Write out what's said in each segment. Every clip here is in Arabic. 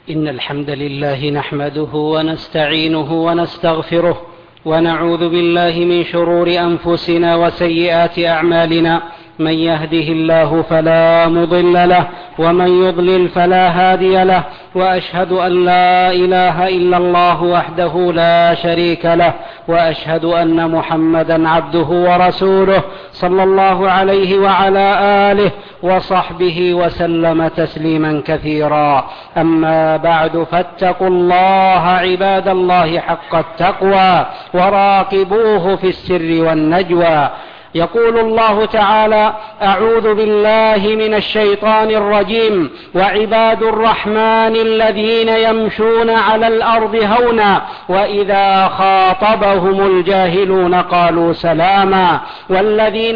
إن الحمد لله نحمده ونستعينه ونستغفره ونعوذ بالله من شرور أنفسنا وسيئات أعمالنا. من يهده الله فلا مضل له ومن يضلل فلا هادي له، وأشهد أن لا إله إلا الله وحده لا شريك له، وأشهد أن محمدا عبده ورسوله صلى الله عليه وعلى آله وصحبه وسلم تسليما كثيرا. أما بعد، فاتقوا الله عباد الله حق التقوى وراقبوه في السر والنجوى. يقول الله تعالى: أعوذ بالله من الشيطان الرجيم: وعباد الرحمن الذين يمشون على الأرض هونا وإذا خاطبهم الجاهلون قالوا سلاما والذين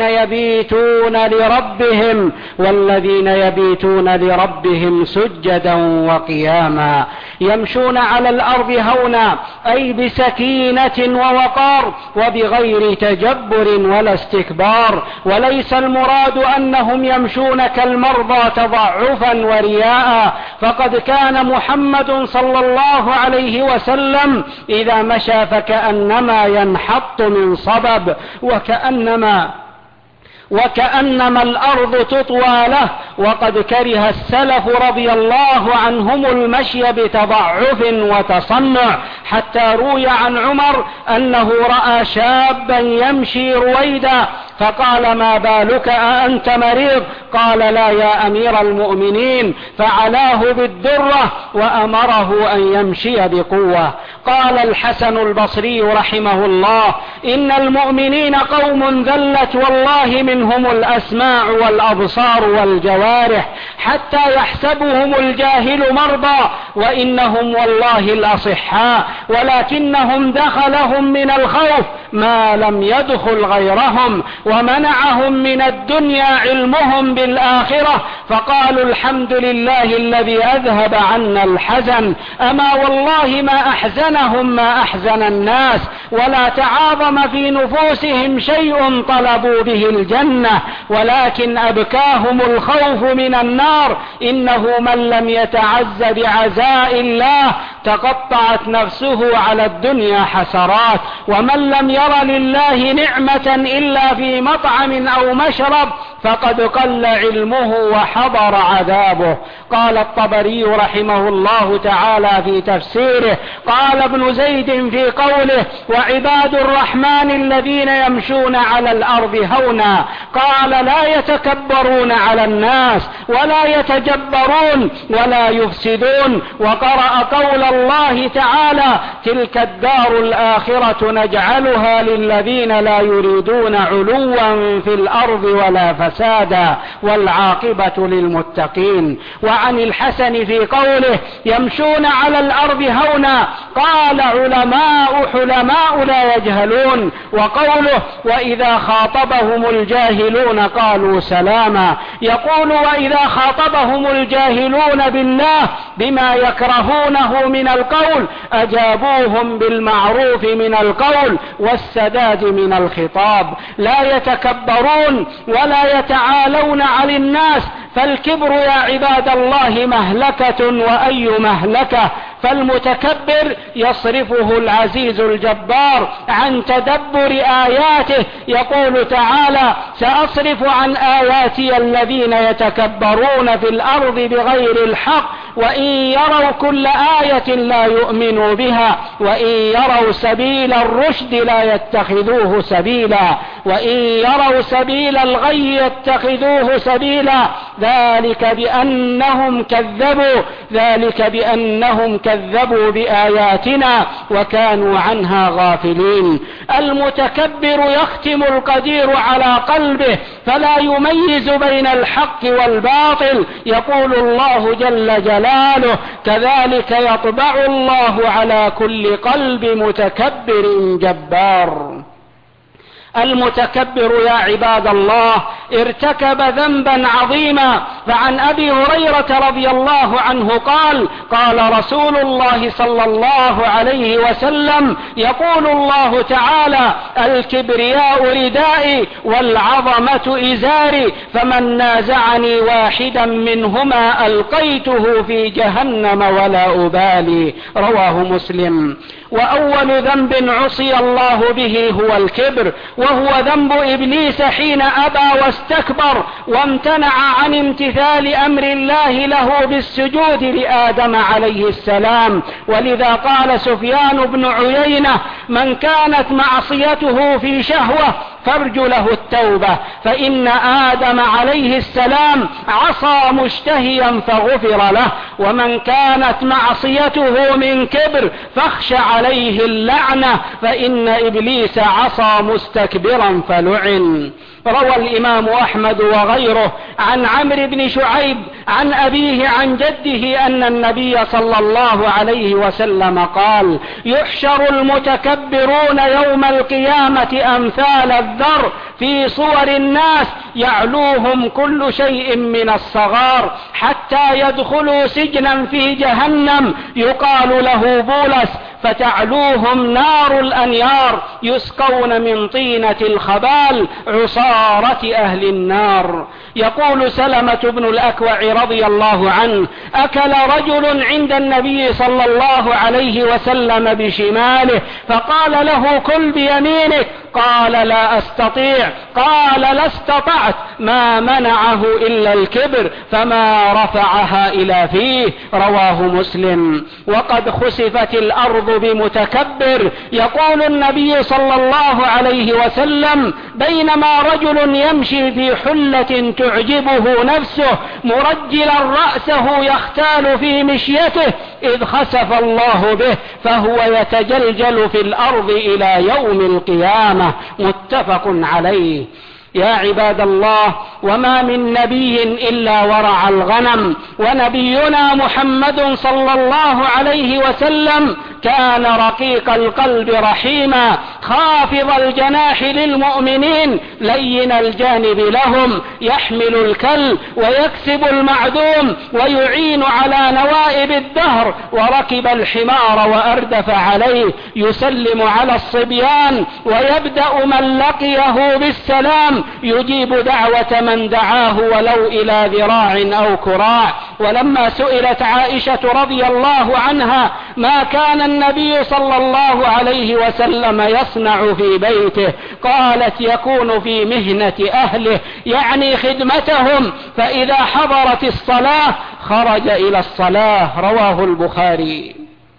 يبيتون لربهم سجدا وقياما. يمشون على الأرض هونا أي بسكينة ووقار وبغير تجبر ولا استكبار، وليس المراد أنهم يمشون كالمرضى تضعفا ورياء، فقد كان محمد صلى الله عليه وسلم إذا مشى فكأنما ينحط من صبب وكأنما الأرض تطوى له. وقد كره السلف رضي الله عنهم المشي بتضعف وتصنع، حتى روي عن عمر أنه رأى شابا يمشي رويدا فقال: ما بالك أأنت مريض؟ قال: لا يا أمير المؤمنين، فعلاه بالدرة وأمره أن يمشي بقوة. قال الحسن البصري رحمه الله: إن المؤمنين قوم ذلت والله منهم الأسماع والأبصار والجوارح حتى يحسبهم الجاهل مرضى وإنهم والله الأصحاء، ولكنهم دخلهم من الخوف ما لم يدخل غيرهم، ومنعهم من الدنيا علمهم بالآخرة، فقالوا: الحمد لله الذي أذهب عنا الحزن. أما والله ما أحزنهم ما أحزن الناس، ولا تعاظم في نفوسهم شيء طلبوا به الجنة، ولكن أبكاهم الخوف من النار. إنه من لم يتعز بعزاء الله تقطعت نفسه على الدنيا حسرات، ومن لم ير لله نعمة إلا في مطعم أو مشرب فقد قل علمه وحضر عذابه. قال الطبري رحمه الله تعالى في تفسيره: قال ابن زيد في قوله: وعباد الرحمن الذين يمشون على الأرض هونا، قال: لا يتكبرون على الناس ولا يتجبرون ولا يفسدون. وقرأ قول الله تعالى: تلك الدار الآخرة نجعلها للذين لا يريدون علوا في الأرض ولا فسادا والعاقبة للمتقين. وعن الحسن في قوله: يمشون على الأرض هونا، قال: حلماء لا يجهلون. وقوله: وإذا خاطبهم الجاهلون قالوا سلاما، يقول: وإذا خاطبهم الجاهلون بالله بما يكرهونه من القول أجابوهم بالمعروف من القول والسداد من الخطاب. لا يتكبرون ولا يتعالون على الناس، فالكبر يا عباد الله مهلكة، وأي مهلكة. فالمتكبر يصرفه العزيز الجبار عن تدبر آياته. يقول تعالى: سأصرف عن آياتي الذين يتكبرون في الأرض بغير الحق وإن يروا كل آية لا يؤمنوا بها وإن يروا سبيل الرشد لا يتخذوه سبيلا وإن يروا سبيل الغي يتخذوه سبيلا ذلك بأنهم كذبوا بآياتنا وكانوا عنها غافلين. المتكبر يختم القدير على قلبه فلا يميز بين الحق والباطل. يقول الله جل جلاله: كذلك يطبع الله على كل قلب متكبر جبار. المتكبر يا عباد الله ارتكب ذنبا عظيما. فعن أبي هريرة رضي الله عنه قال: قال رسول الله صلى الله عليه وسلم: يقول الله تعالى: الكبرياء ردائي والعظمة إزاري، فمن نازعني واحدا منهما ألقيته في جهنم ولا أبالي. رواه مسلم. وأول ذنب عصي الله به هو الكبر، وهو ذنب إبليس حين أبى واستكبر وامتنع عن امتثال أمر الله له بالسجود لآدم عليه السلام. ولذا قال سفيان بن عيينة: من كانت معصيته في شهوة فارجو له التوبة، فإن آدم عليه السلام عصى مشتهيا فغفر له، ومن كانت معصيته من كبر فاخش عليه اللعنة، فإن إبليس عصى مستكبرا فلعن. روى الإمام أحمد وغيره عن عمرو بن شعيب عن أبيه عن جده أن النبي صلى الله عليه وسلم قال: يحشر المتكبرون يوم القيامة أمثال الذر في صور الناس، يعلوهم كل شيء من الصغار، حتى يدخلوا سجنا في جهنم يقال له بولس، فتعلوهم نار الأنيار، يسقون من طينة الخبال عصارة أهل النار. يقول سلمة بن الأكوع رضي الله عنه: أكل رجل عند النبي صلى الله عليه وسلم بشماله، فقال له: كل بيمينك. قال: لا أستطيع. قال: لا استطعت. ما منعه إلا الكبر، فما رفعها إلى فيه. رواه مسلم. وقد خسفت الأرض بمتكبر. يقول النبي صلى الله عليه وسلم: بينما رجل يمشي في حلة تعجبه نفسه مرجلا رأسه يختال في مشيته، إذ خسف الله به فهو يتجلجل في الأرض إلى يوم القيامة. متفق عليه. يا عباد الله، وما من نبي إلا ورع الغنم، ونبينا محمد صلى الله عليه وسلم كان رقيق القلب رحيما، خافض الجناح للمؤمنين، لين الجانب لهم، يحمل الكل ويكسب المعدوم ويعين على نوائب الدهر، وركب الحمار وأردف عليه، يسلم على الصبيان ويبدأ من لقيه بالسلام، يجيب دعوة من دعاه ولو إلى ذراع أو كراع. ولما سئلت عائشة رضي الله عنها ما كان النبي صلى الله عليه وسلم يصنع في بيته، قالت: يكون في مهنة أهله، يعني خدمتهم، فإذا حضرت الصلاة خرج إلى الصلاة. رواه البخاري.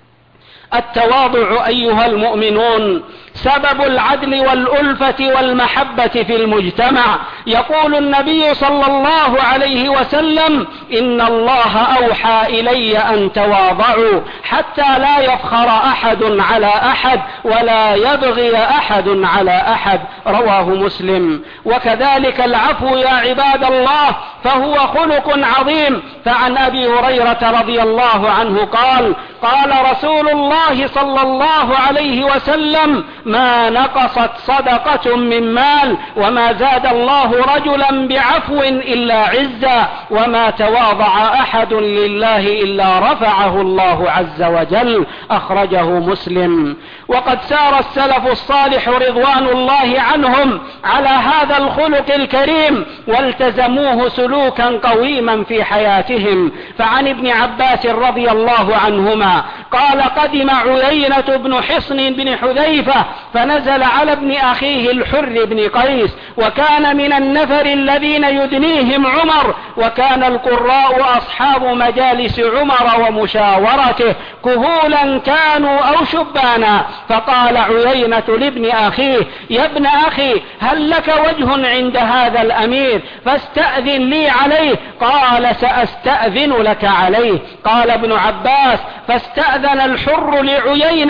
التواضع أيها المؤمنون سبب العدل والألفة والمحبة في المجتمع. يقول النبي صلى الله عليه وسلم: إن الله أوحى إلي أن تواضعوا حتى لا يفخر أحد على أحد ولا يبغي أحد على أحد. رواه مسلم. وكذلك العفو يا عباد الله فهو خلق عظيم. فعن أبي هريرة رضي الله عنه قال: قال رسول الله صلى الله عليه وسلم: ما نقصت صدقة من مال، وما زاد الله رجلا بعفو إلا عزا، وما تواضع أحد لله إلا رفعه الله عز وجل. أخرجه مسلم. وقد سار السلف الصالح رضوان الله عنهم على هذا الخلق الكريم والتزموه سلوكا قويما في حياتهم. فعن ابن عباس رضي الله عنهما قال: قدم عيينة بن حصن بن حذيفة فنزل على ابن أخيه الحر بن قيس، وكان من النفر الذين يدنيهم عمر، وكان القراء أصحاب مجالس عمر ومشاورته، كهولا كانوا أو شبانا. فقال عيينة لابن أخيه: يا ابن أخي، هل لك وجه عند هذا الأمير فاستأذن لي عليه؟ قال: سأستأذن لك عليه. قال ابن عباس: فاستأذن الحر لعيينة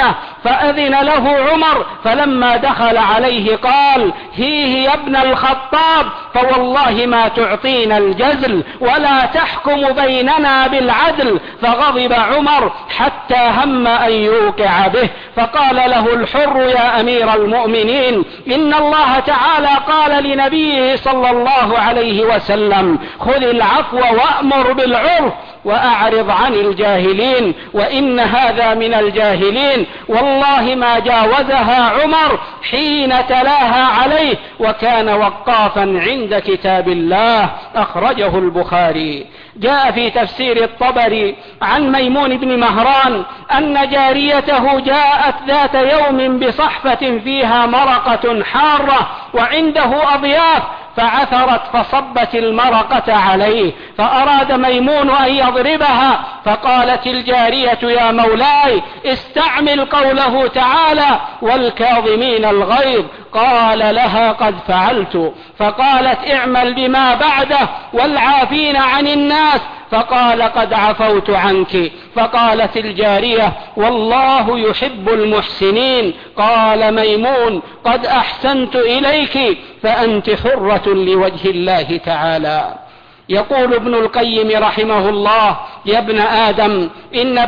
فأذن له عمر، فلما دخل عليه قال: هيه يا ابن الخطاب، فوالله ما تعطينا الجزل ولا تحكم بيننا بالعدل. فغضب عمر حتى هم أن يوقع به، فقال له الحر: يا أمير المؤمنين، إن الله تعالى قال لنبيه صلى الله عليه وسلم: خذ العفو وأمر بالعرف وأعرض عن الجاهلين، وإن هذا من الجاهلين. والله ما جاوزها عمر حين تلاها عليه، وكان وقافا عند كتاب الله. أخرجه البخاري. جاء في تفسير الطبري عن ميمون بن مهران أن جاريته جاءت ذات يوم بصحفة فيها مرقة حارة وعنده أضياف، فعثرت فصبت المرقة عليه، فأراد ميمون أن يضربها، فقالت الجارية: يا مولاي، استعمل قوله تعالى: والكاظمين الغيظ. قال لها: قد فعلت. فقالت: اعمل بما بعده: والعافين عن الناس. فقال: قد عفوت عنك. فقالت الجارية: والله يحب المحسنين. قال ميمون: قد أحسنت إليك، فأنت حرة لوجه الله تعالى. يقول ابن القيم رحمه الله: يا ابن آدم، إن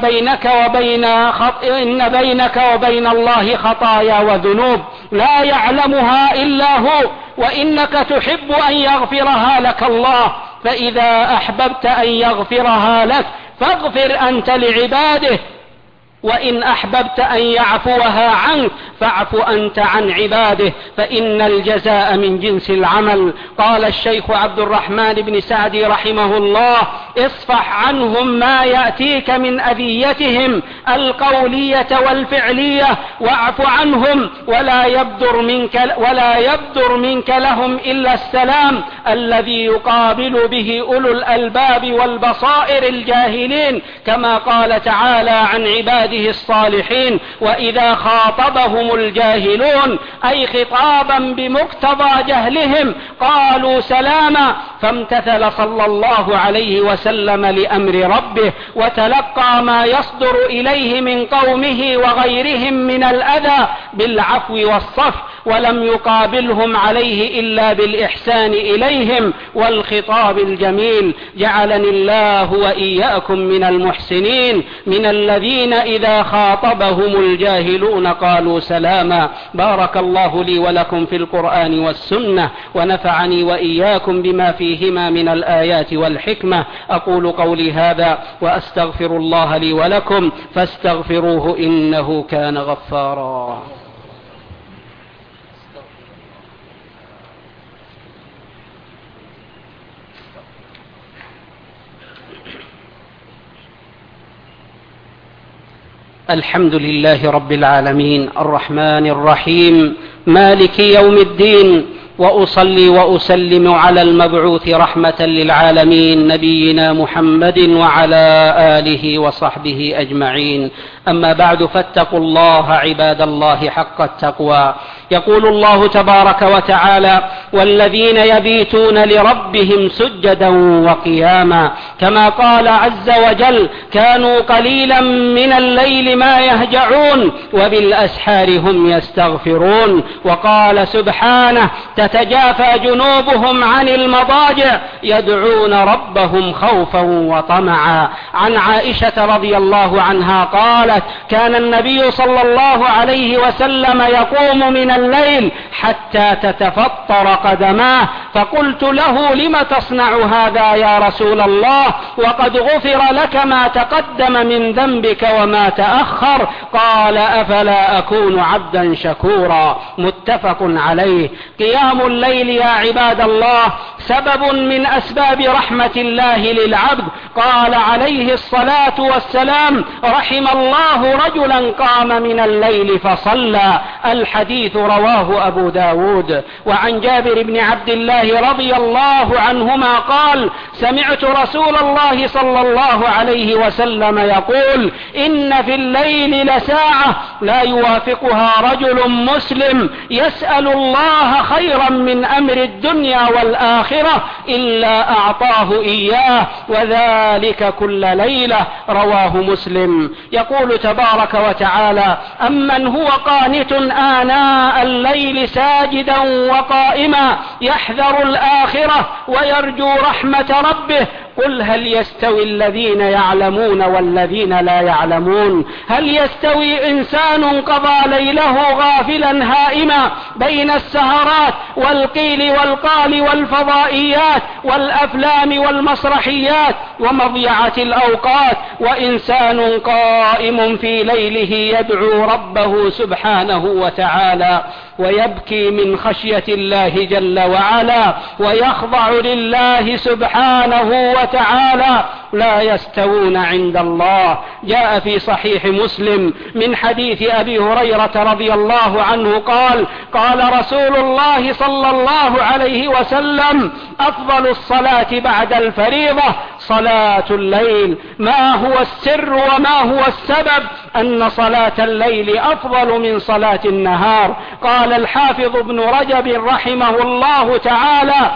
بينك وبين الله خطايا وذنوب لا يعلمها إلا هو، وإنك تحب أن يغفرها لك الله، فإذا أحببت أن يغفرها لك فاغفر أنت لعباده، وإن أحببت أن يعفوها عنك فاعف أنت عن عباده، فإن الجزاء من جنس العمل. قال الشيخ عبد الرحمن بن سعدي رحمه الله: اصفح عنهم ما يأتيك من أذيتهم القولية والفعلية، واعف عنهم، ولا يبدر منك لهم إلا السلام الذي يقابل به أولو الألباب والبصائر الجاهلين، كما قال تعالى عن عباده الصالحين: وإذا خاطبهم الجاهلون، أي خطابا بمقتضى جهلهم، قالوا سلاما. فامتثل صلى الله عليه وسلم لأمر ربه، وتلقى ما يصدر إليه من قومه وغيرهم من الأذى بالعفو والصفح، ولم يقابلهم عليه إلا بالإحسان إليهم والخطاب الجميل. جعلني الله وإياكم من المحسنين، من الذين إذا خاطبهم الجاهلون قالوا سلاما. بارك الله لي ولكم في القرآن والسنة، ونفعني وإياكم بما فيهما من الآيات والحكمة. أقول قولي هذا وأستغفر الله لي ولكم، فاستغفروه إنه كان غفارا. الحمد لله رب العالمين، الرحمن الرحيم، مالك يوم الدين، وأصلي وأسلم على المبعوث رحمة للعالمين نبينا محمد وعلى آله وصحبه أجمعين. أما بعد، فاتقوا الله عباد الله حق التقوى. يقول الله تبارك وتعالى: والذين يبيتون لربهم سجدا وقياما، كما قال عز وجل: كانوا قليلا من الليل ما يهجعون وبالأسحار هم يستغفرون. وقال سبحانه: تتجافى جنوبهم عن المضاجع يدعون ربهم خوفا وطمعا. عن عائشة رضي الله عنها قالت: كان النبي صلى الله عليه وسلم يقوم من الليل حتى تتفطر قدماه، فقلت له: لم تصنع هذا يا رسول الله وقد غفر لك ما تقدم من ذنبك وما تأخر؟ قال: أفلا أكون عبدا شكورا. متفق عليه. قيام الليل يا عباد الله سبب من أسباب رحمة الله للعبد. قال عليه الصلاة والسلام: رحم الله رجلا قام من الليل فصلى. الحديث رواه أبو داود. وعن جابر بن عبد الله رضي الله عنهما قال: سمعت رسول الله صلى الله عليه وسلم يقول: إن في الليل لساعة لا يوافقها رجل مسلم يسأل الله خير خيرا من أمر الدنيا والآخرة إلا أعطاه إياه، وذلك كل ليلة. رواه مسلم. يقول تبارك وتعالى: أمن هو قانت آناء الليل ساجدا وقائما يحذر الآخرة ويرجو رحمة ربه قل هل يستوي الذين يعلمون والذين لا يعلمون؟ هل يستوي إنسان قضى ليله غافلا هائما بين السهرات والقيل والقال والفضائيات والأفلام والمسرحيات ومضيعة الأوقات، وإنسان قائم في ليله يدعو ربه سبحانه وتعالى ويبكي من خشية الله جل وعلا ويخضع لله سبحانه وتعالى، لا يستوون عند الله. جاء في صحيح مسلم من حديث أبي هريرة رضي الله عنه قال: قال رسول الله صلى الله عليه وسلم: أفضل الصلاة بعد الفريضة صلاة الليل. ما هو السر وما هو السبب أن صلاة الليل أفضل من صلاة النهار؟ قال الحافظ ابن رجب رحمه الله تعالى: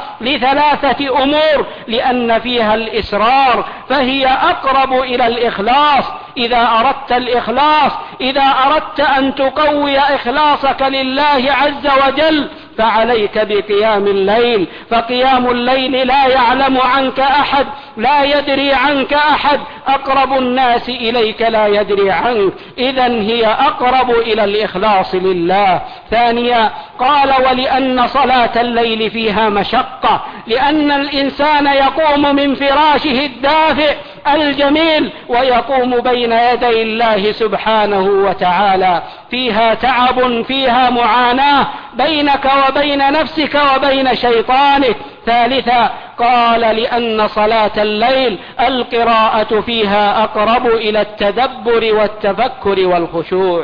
لثلاثة أمور: لأن فيها الإسرار فهي أقرب إلى الإخلاص. إذا أردت الإخلاص، إذا أردت أن تقوي إخلاصك لله عز وجل فعليك بقيام الليل، فقيام الليل لا يعلم عنك أحد، لا يدري عنك أحد، أقرب الناس إليك لا يدري عنك، إذن هي أقرب إلى الإخلاص لله. ثانيا قال: ولأن صلاة الليل فيها مشقة، لأن الإنسان يقوم من فراشه الدافئ الجميل ويقوم بين يدي الله سبحانه وتعالى، فيها تعب، فيها معاناة بينك وبين نفسك وبين شيطانك. ثالثا قال: لأن صلاة الليل القراءة فيها أقرب إلى التدبر والتفكر والخشوع.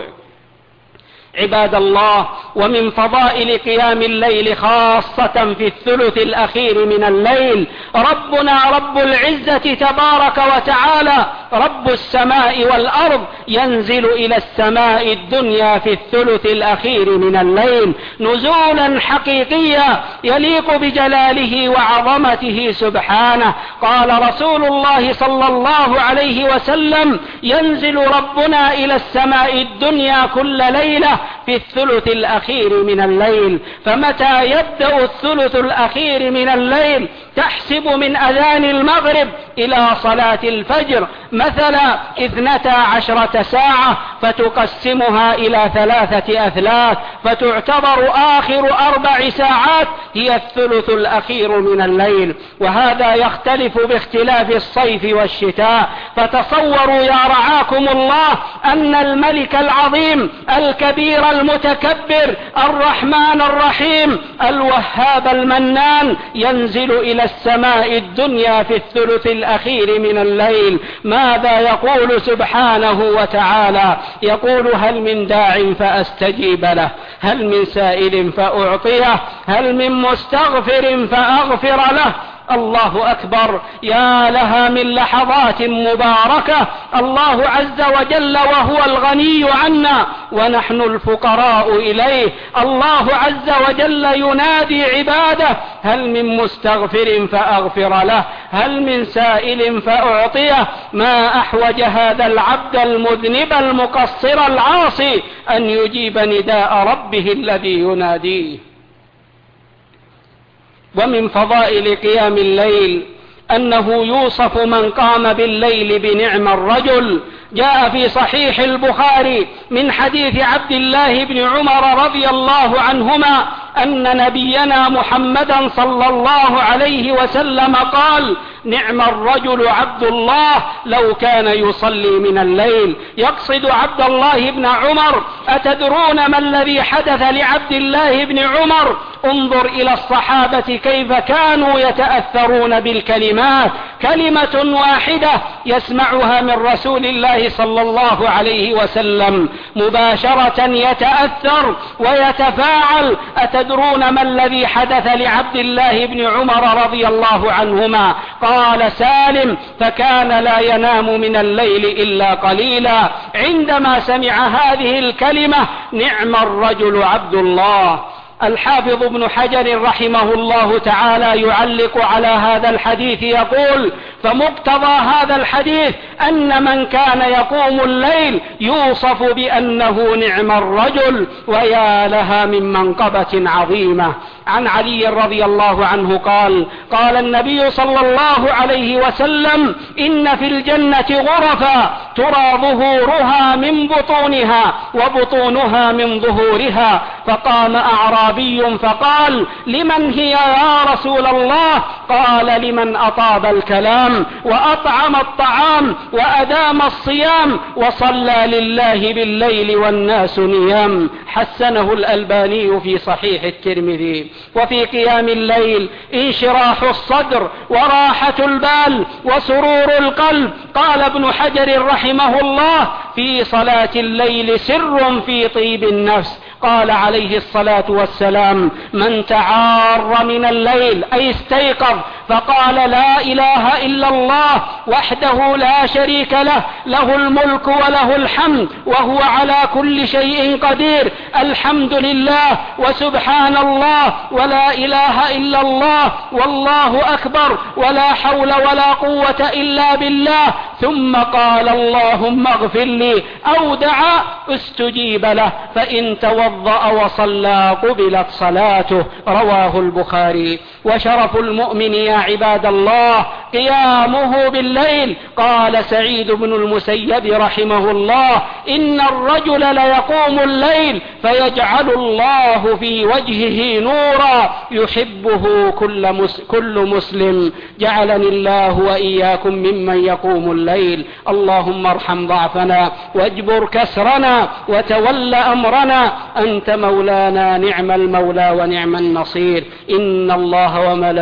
عباد الله، ومن فضائل قيام الليل خاصة في الثلث الأخير من الليل ربنا رب العزة تبارك وتعالى رب السماء والأرض ينزل إلى السماء الدنيا في الثلث الأخير من الليل نزولا حقيقيا يليق بجلاله وعظمته سبحانه. قال رسول الله صلى الله عليه وسلم: ينزل ربنا إلى السماء الدنيا كل ليلة في الثلث الأخير من الليل. فمتى يبدأ الثلث الأخير من الليل تحسب من أذان المغرب إلى صلاة الفجر مثلا 12 ساعة، فتقسمها إلى 3 أثلاث، فتعتبر آخر 4 ساعات هي الثلث الأخير من الليل. وهذا يختلف باختلاف الصيف والشتاء. فتصوروا يا رعاكم الله أن الملك العظيم الكبير المتكبر الرحمن الرحيم الوهاب المنان ينزل إلى السماء الدنيا في الثلث الأخير من الليل. ماذا يقول سبحانه وتعالى؟ يقول: هل من داع فأستجيب له، هل من سائل فأعطيه، هل من مستغفر فأغفر له. الله أكبر، يا لها من لحظات مباركة. الله عز وجل وهو الغني عنا ونحن الفقراء إليه، الله عز وجل ينادي عباده: هل من مستغفر فأغفر له، هل من سائل فأعطيه. ما أحوج هذا العبد المذنب المقصر العاصي أن يجيب نداء ربه الذي يناديه. ومن فضائل قيام الليل أنه يوصف من قام بالليل بنعم الرجل. جاء في صحيح البخاري من حديث عبد الله بن عمر رضي الله عنهما أن نبينا محمدا صلى الله عليه وسلم قال: نعم الرجل عبد الله لو كان يصلي من الليل. يقصد عبد الله بن عمر. أتدرون ما الذي حدث لعبد الله بن عمر؟ انظر إلى الصحابة كيف كانوا يتأثرون بالكلمات، كلمة واحدة يسمعها من رسول الله صلى الله عليه وسلم مباشرة يتأثر ويتفاعل. أتدرون ما الذي حدث لعبد الله بن عمر رضي الله عنهما؟ قال سالم: فكان لا ينام من الليل إلا قليلا. عندما سمع هذه الكلمة: نعم الرجل عبد الله، الحافظ ابن حجر رحمه الله تعالى يعلق على هذا الحديث يقول: فمقتضى هذا الحديث أن من كان يقوم الليل يوصف بأنه نعم الرجل، ويا لها من منقبة عظيمة. عن علي رضي الله عنه قال: قال النبي صلى الله عليه وسلم: إن في الجنة غرفا ترى ظهورها من بطونها وبطونها من ظهورها. فقام أعرابي فقال: لمن هي يا رسول الله؟ قال: لمن أطاب الكلام وأطعم الطعام وأدام الصيام وصلى لله بالليل والناس نيام. حسنه الألباني في صحيح الترمذي. وفي قيام الليل انشراح الصدر وراحة البال وسرور القلب. قال ابن حجر رحمه الله: في صلاة الليل سر في طيب النفس. قال عليه الصلاة والسلام: من تعار من الليل أي استيقظ فقال: لا إله إلا الله وحده لا شريك له، له الملك وله الحمد وهو على كل شيء قدير، الحمد لله وسبحان الله ولا إله إلا الله والله أكبر ولا حول ولا قوة إلا بالله، ثم قال: اللهم اغفر لي، أو دعا استجيب له، فإن توضأ وصلى قبلت صلاته. رواه البخاري. وشرف المؤمن يا عباد الله قيامه بالليل. قال سعيد بن المسيب رحمه الله: إن الرجل ليقوم الليل فيجعل الله في وجهه نورا يحبه كل مسلم. جعلني الله وإياكم ممن يقوم الليل. اللهم ارحم ضعفنا واجبر كسرنا وتول أمرنا، أنت مولانا نعم المولى ونعم النصير. إن الله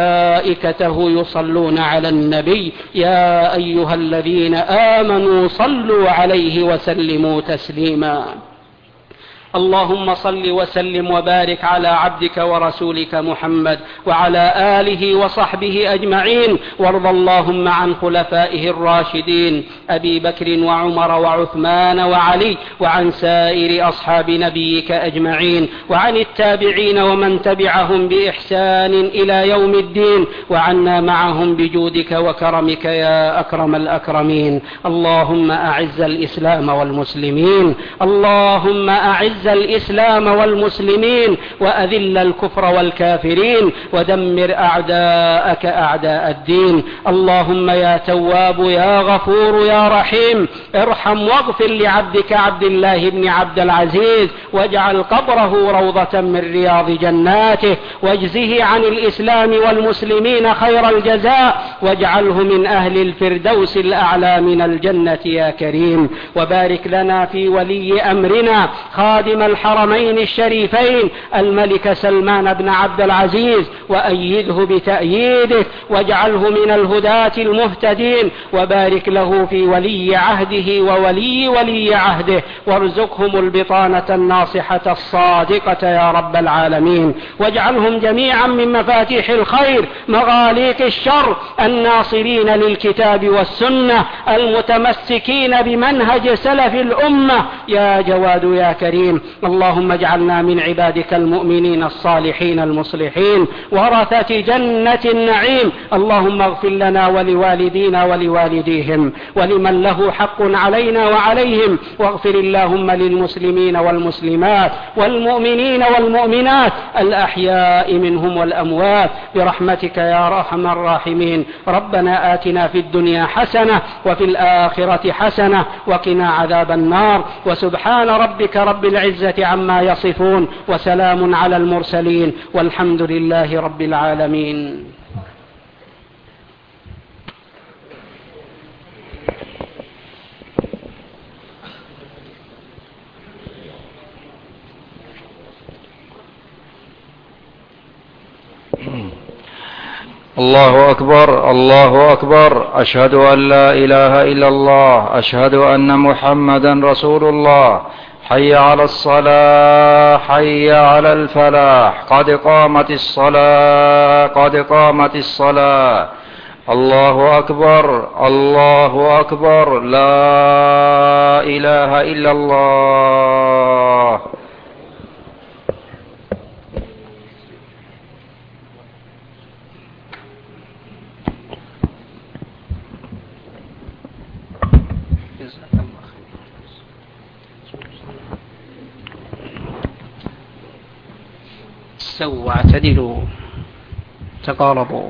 وملائكته يصلون على النبي يا أيها الذين آمنوا صلوا عليه وسلموا تسليما. اللهم صل وسلم وبارك على عبدك ورسولك محمد وعلى آله وصحبه أجمعين، وارض اللهم عن خلفائه الراشدين أبي بكر وعمر وعثمان وعلي، وعن سائر أصحاب نبيك أجمعين، وعن التابعين ومن تبعهم بإحسان إلى يوم الدين، وعنا معهم بجودك وكرمك يا أكرم الأكرمين. اللهم أعز الإسلام والمسلمين، اللهم أعز الإسلام والمسلمين، وأذل الكفر والكافرين، ودمر أعداءك أعداء الدين. اللهم يا تواب يا غفور يا رحيم، ارحم واغفر لعبدك عبد الله بن عبد العزيز، واجعل قبره روضة من رياض جناته، واجزه عن الإسلام والمسلمين خير الجزاء، واجعله من أهل الفردوس الأعلى من الجنة يا كريم. وبارك لنا في ولي أمرنا خادم الحرمين الشريفين الملك سلمان بن عبد العزيز، وأيده بتأييده، واجعله من الهداة المهتدين. وبارك له في ولي عهده وولي عهده، وارزقهم البطانة الناصحة الصادقة يا رب العالمين. واجعلهم جميعا من مفاتيح الخير مغاليق الشر، الناصرين للكتاب والسنة، المتمسكين بمنهج سلف الأمة يا جواد يا كريم. اللهم اجعلنا من عبادك المؤمنين الصالحين المصلحين ورثة جنة النعيم. اللهم اغفر لنا ولوالدينا ولوالديهم ولمن له حق علينا وعليهم، واغفر اللهم للمسلمين والمسلمات والمؤمنين والمؤمنات الأحياء منهم والأموات برحمتك يا أرحم الراحمين. ربنا آتنا في الدنيا حسنة وفي الآخرة حسنة وقنا عذاب النار. وسبحان ربك رب العزة عما يصفون، وسلام على المرسلين، والحمد لله رب العالمين. الله أكبر الله أكبر، أشهد أن لا إله إلا الله، أشهد أن محمدا رسول الله. حي على الصلاة، حي على الفلاح، قد قامت الصلاة، قد قامت الصلاة. الله أكبر الله أكبر، لا إله إلا الله. جزاك الله خير. استووا اعتدلوا تقاربوا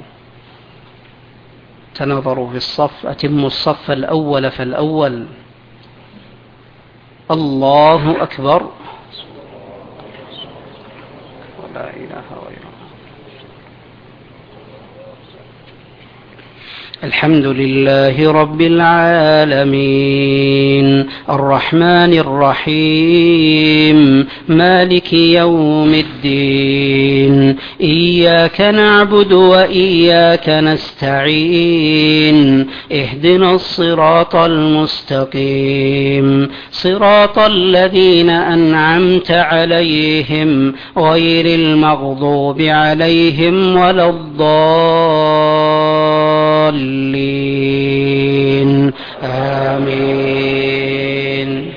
تنظروا في الصف، أتموا الصف الأول فالأول. الله أكبر. ولا إله غيره. الحمد لله رب العالمين الرحمن الرحيم مالك يوم الدين إياك نعبد وإياك نستعين اهدنا الصراط المستقيم صراط الذين أنعمت عليهم غير المغضوب عليهم ولا الضالين آمين.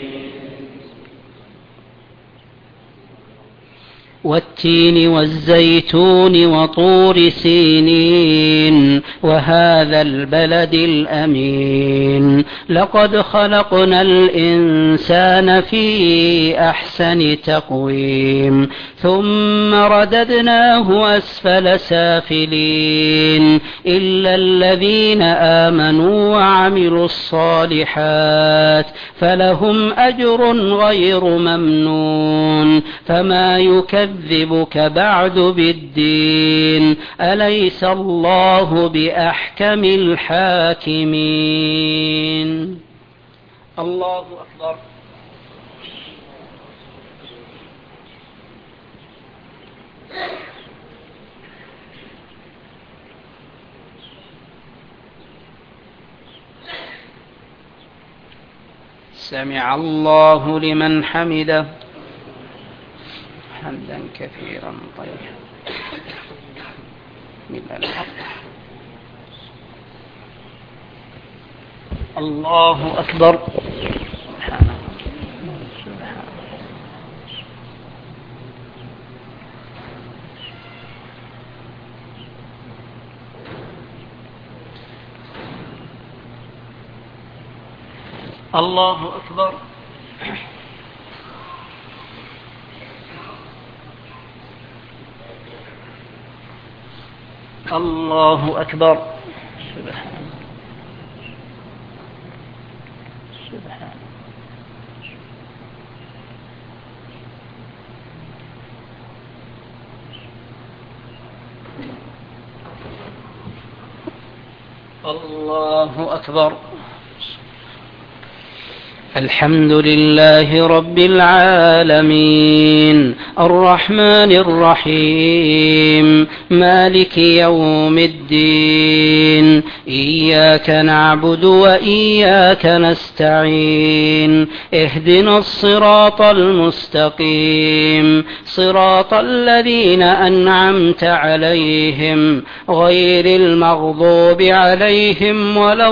والتين والزيتون وطور سينين وهذا البلد الأمين لقد خلقنا الإنسان في أحسن تقويم ثم رددناه أسفل سافلين إلا الذين آمنوا وعملوا الصالحات فلهم أجر غير ممنون فما يكذبك بعد بالدين أليس الله بأحكم الحاكمين. الله أكبر. سمع الله لمن حمده حمدا كثيرا طيبا من الحق. الله أكبر. الله أكبر. الله أكبر. سبحان سبحان الله أكبر. الحمد لله رب العالمين الرحمن الرحيم مالك يوم الدين إياك نعبد وإياك نستعين اهدنا الصراط المستقيم صراط الذين أنعمت عليهم غير المغضوب عليهم ولا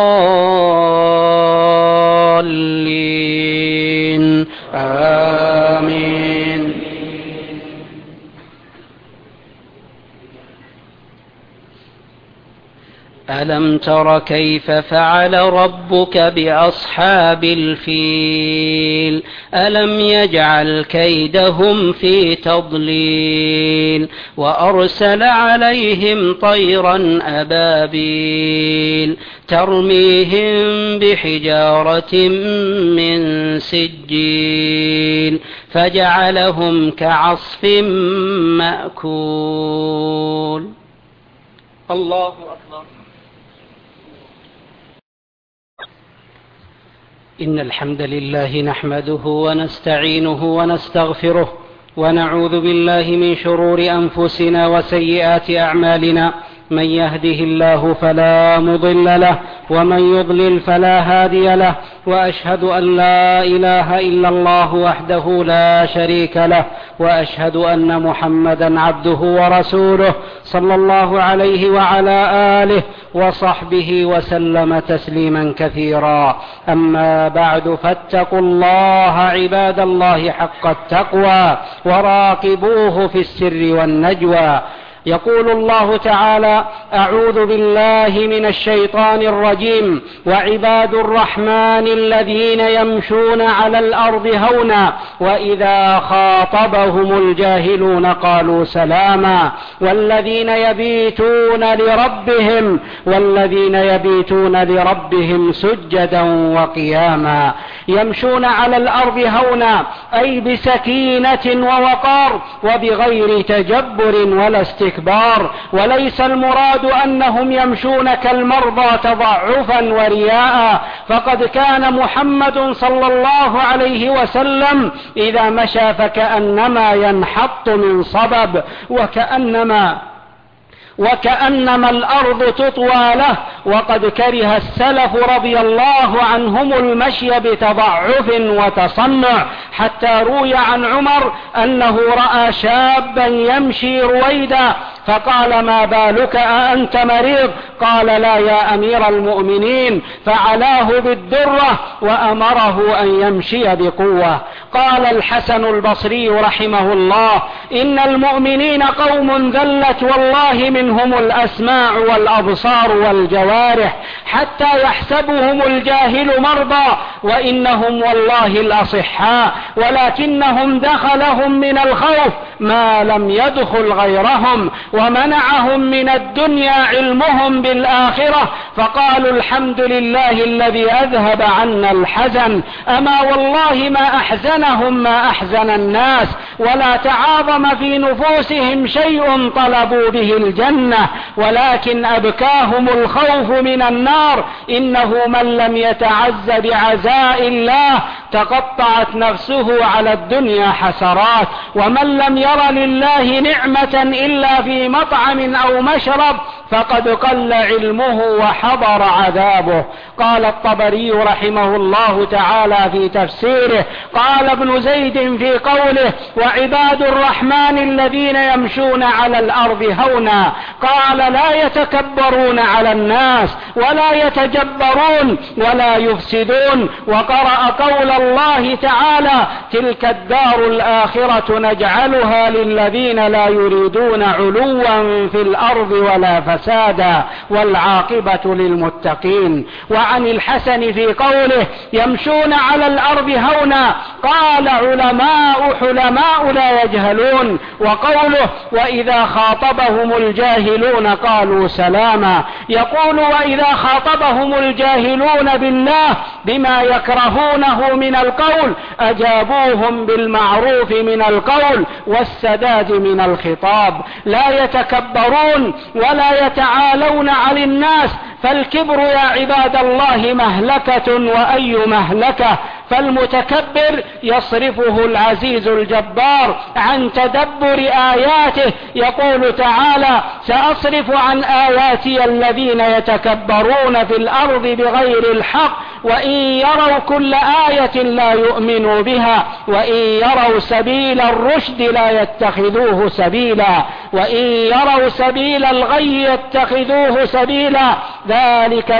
الضالين آمين. ألم تر كيف فعل ربك بأصحاب الفيل ألم يجعل كيدهم في تضليل وأرسل عليهم طيرا أبابيل ترميهم بحجارة من سجيل فجعلهم كعصف مأكول. الله أكبر. إن الحمد لله نحمده ونستعينه ونستغفره ونعوذ بالله من شرور أنفسنا وسيئات أعمالنا من يهده الله فلا مضل له ومن يضلل فلا هادي له وأشهد أن لا إله إلا الله وحده لا شريك له وأشهد أن محمدا عبده ورسوله صلى الله عليه وعلى آله وصحبه وسلم تسليما كثيرا. أما بعد فاتقوا الله عباد الله حق التقوى وراقبوه في السر والنجوى يقول الله تعالى: أعوذ بالله من الشيطان الرجيم: وعباد الرحمن الذين يمشون على الأرض هونا وإذا خاطبهم الجاهلون قالوا سلاما والذين يبيتون لربهم سجدا وقياما. يمشون على الأرض هونا أي بسكينة ووقار وبغير تجبر ولا استكبار، وليس المراد أنهم يمشون كالمرضى تضعفا ورياء، فقد كان محمد صلى الله عليه وسلم إذا مشى فكأنما ينحط من صبب وكأنما الأرض تطوى له، وقد كره السلف رضي الله عنهم المشي بتضعف وتصنع، حتى روي عن عمر أنه رأى شابا يمشي رويدا فقال: ما بالك أأنت مريض؟ قال: لا يا أمير المؤمنين، فعلاه بالدرة وأمره أن يمشي بقوة. قال الحسن البصري رحمه الله: إن المؤمنين قوم ذلت والله منهم الأسماع والأبصار والجوارح حتى يحسبهم الجاهل مرضى وإنهم والله الأصحاء، ولكنهم دخلهم من الخوف ما لم يدخل غيرهم، ومنعهم من الدنيا علمهم بالآخرة، فقالوا: الحمد لله الذي أذهب عنا الحزن. أما والله ما أحزنهم ما أحزن الناس، ولا تعاظم في نفوسهم شيء طلبوا به الجنة، ولكن أبكاهم الخوف من النار. إنه من لم يتعز بعزاء الله تقطعت نفسه على الدنيا حسرات، ومن لم ير لله نعمة إلا في مطعم أو مشرب فقد قل علمه وحضر عذابه. قال الطبري رحمه الله تعالى في تفسيره: قال ابن زيد في قوله: وعباد الرحمن الذين يمشون على الأرض هونا، قال: لا يتكبرون على الناس ولا يتجبرون ولا يفسدون. وقرأ قول الله تعالى: تلك الدار الآخرة نجعلها للذين لا يريدون علوا في الأرض ولا فسادا والعاقبة للمتقين. وعن الحسن في قوله: يمشون على الأرض هونا، قال: حلماء لا يجهلون. وقوله: وإذا خاطبهم الجاهلون قالوا سلاما، يقول: وإذا خاطبهم الجاهلون بالله بما يكرهونه من القول أجابوهم بالمعروف من القول والسداد من الخطاب. لا يتكبرون ولا يتعالون على الناس، فالكبر يا عباد الله مهلكة، وأي مهلكة. فالمتكبر يصرفه العزيز الجبار عن تدبر آياته. يقول تعالى: سأصرف عن آياتي الذين يتكبرون في الأرض بغير الحق وإن يروا كل آية لا يؤمنوا بها وإن يروا سبيل الرشد لا يتخذوه سبيلا وإن يروا سبيل الغي يتخذوه سبيلا ذلك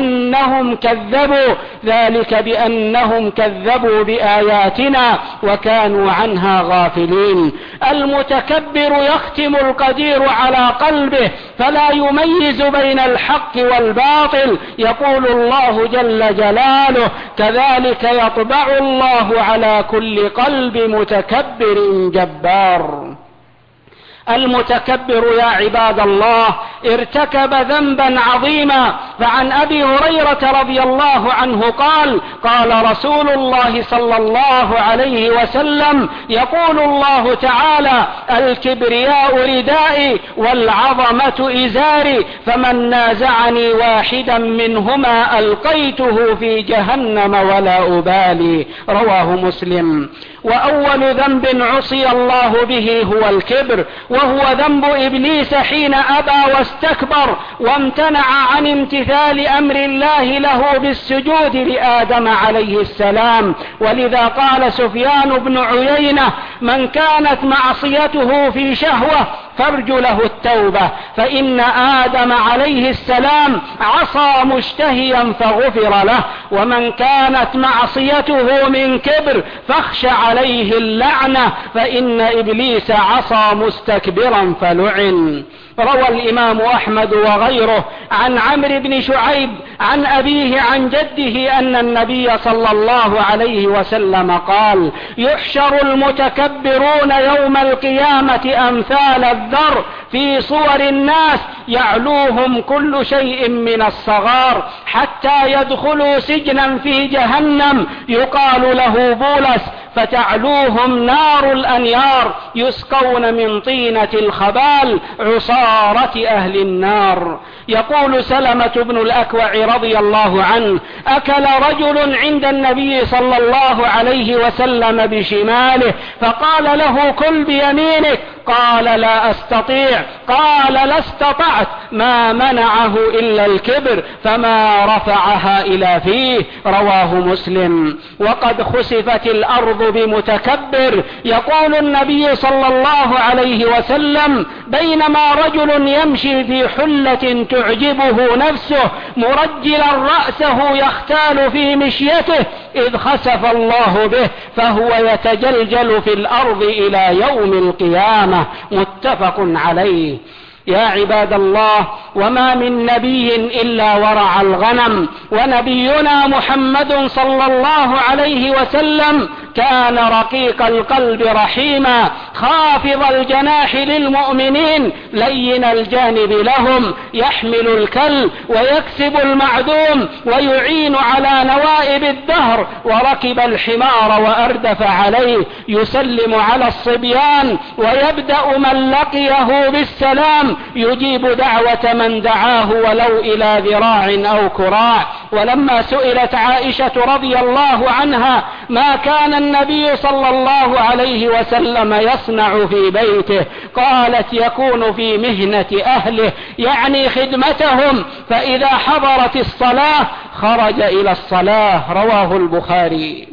بأنهم كذبوا بآياتنا وكانوا عنها غافلين. المتكبر يختم القدير على قلبه فلا يميز بين الحق والباطل. يقول الله جل جلاله: كذلك يطبع الله على كل قلب متكبر جبار. المتكبر يا عباد الله ارتكب ذنبا عظيما. فعن أبي هريرة رضي الله عنه قال رسول الله صلى الله عليه وسلم: يقول الله تعالى: الكبرياء ردائي والعظمة إزاري، فمن نازعني واحدا منهما ألقيته في جهنم ولا أبالي. رواه مسلم. وأول ذنب عصي الله به هو الكبر، وهو ذنب إبليس حين أبى واستكبر وامتنع عن امتثال أمر الله له بالسجود لآدم عليه السلام. ولذا قال سفيان بن عيينة: من كانت معصيته في شهوة فارجو له التوبة، فإن آدم عليه السلام عصى مشتهيا فغفر له، ومن كانت معصيته من كبر فاخش عليه اللعنة، فإن إبليس عصى مستكبرا فلعن. روى الإمام أحمد وغيره عن عمرو بن شعيب عن أبيه عن جده أن النبي صلى الله عليه وسلم قال: يحشر المتكبرون يوم القيامة أمثال الذر في صور الناس، يعلوهم كل شيء من الصغار، حتى يدخلوا سجنا في جهنم يقال له بولس، فتعلوهم نار الأنيار، يسقون من طينة الخبال عصارة أهل النار. يقول سلمة بن الأكوع رضي الله عنه: أكل رجل عند النبي صلى الله عليه وسلم بشماله، فقال له: كل بيمينك، قال: لا أستطيع، قال: لا استطعت، ما منعه إلا الكبر، فما رفعها إلى فيه. رواه مسلم. وقد خسفت الأرض بمتكبر. يقول النبي صلى الله عليه وسلم: بينما رجل يمشي في حلة تعجبه نفسه مرجلا رأسه يختال في مشيته، إذ خسف الله به فهو يتجلجل في الأرض إلى يوم القيامة. متفق عليه. يا عباد الله، وما من نبي إلا ورع الغنم، ونبينا محمد صلى الله عليه وسلم كان رقيق القلب رحيما، خافض الجناح للمؤمنين، لين الجانب لهم، يحمل الكل ويكسب المعدوم، ويعين على نوائب الدهر، وركب الحمار وأردف عليه، يسلم على الصبيان، ويبدأ من لقيه بالسلام، يجيب دعوة من دعاه ولو إلى ذراع أو كراع. ولما سئلت عائشة رضي الله عنها ما كان النبي صلى الله عليه وسلم يصنع في بيته، قالت: يكون في مهنة أهله، يعني خدمتهم، فإذا حضرت الصلاة خرج إلى الصلاة. رواه البخاري.